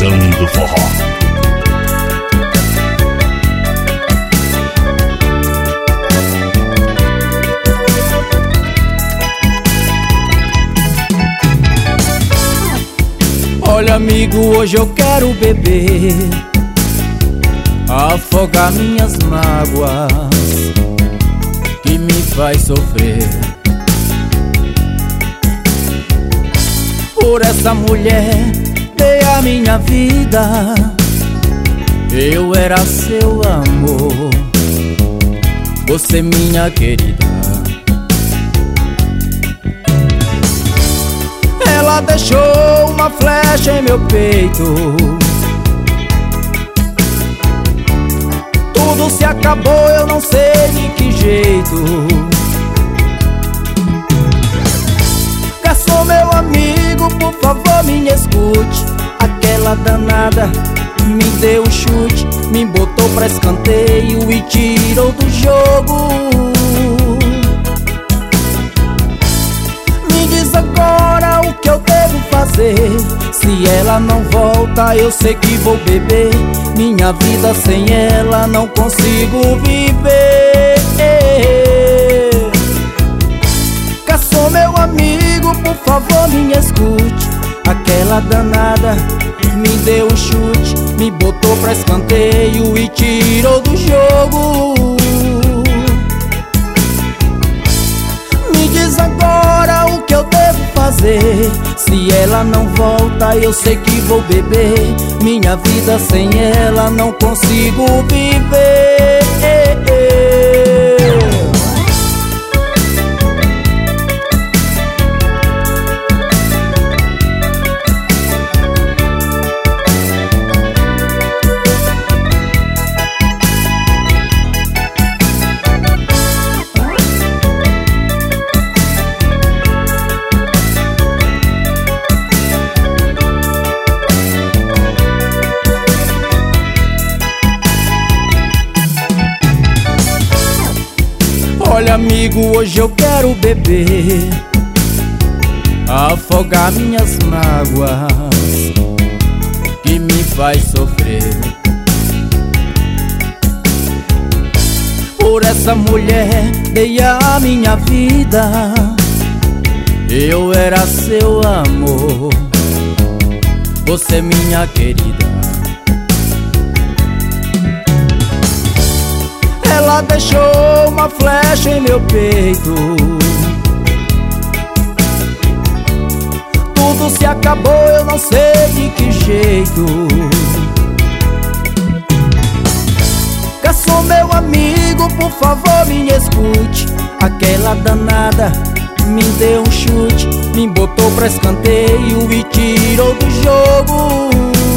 Estação do Forró. Olha, amigo, hoje eu quero beber, afogar minhas mágoas que me faz sofrer. Por essa mulher dei a minha vida, eu era seu amor, você minha querida. Ela deixou uma flecha em meu peito, tudo se acabou, eu não sei de que jeito. Garçom, meu amigo, por favor me escute. Aquela danada me deu um chute, me botou pra escanteio e tirou do jogo. Me diz agora o que eu devo fazer. Se ela não volta, eu sei que vou beber. Minha vida sem ela não consigo viver. Garçom, meu amigo, por favor me escute. Aquela danada me deu um chute, me botou pra escanteio e tirou do jogo. Me diz agora o que eu devo fazer. Se ela não volta, eu sei que vou beber. Minha vida sem ela não consigo viver. Olha, amigo, hoje eu quero beber, afogar minhas mágoas que me faz sofrer. Por essa mulher dei a minha vida, eu era seu amor, você minha querida. Ela deixou uma flecha em meu peito, tudo se acabou, eu não sei de que jeito. Garçom, meu amigo, por favor me escute. Aquela danada me deu um chute, me botou pra escanteio e tirou do jogo.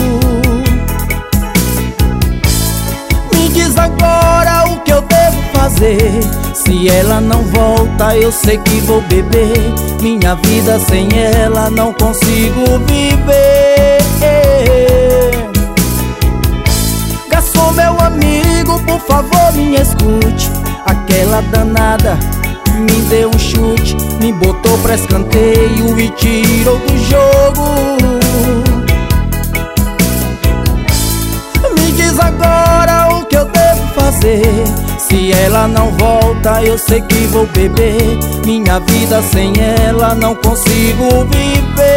Me diz agora o que eu devo fazer. Se ela não volta, eu sei que vou beber. Minha vida sem ela não consigo viver. Garçom, meu amigo, por favor me escute. Aquela danada me deu um chute, me botou pra escanteio e tirou do jogo. Me diz agora o que eu devo fazer. Se ela não volta, eu sei que vou beber. Minha vida sem ela não consigo viver.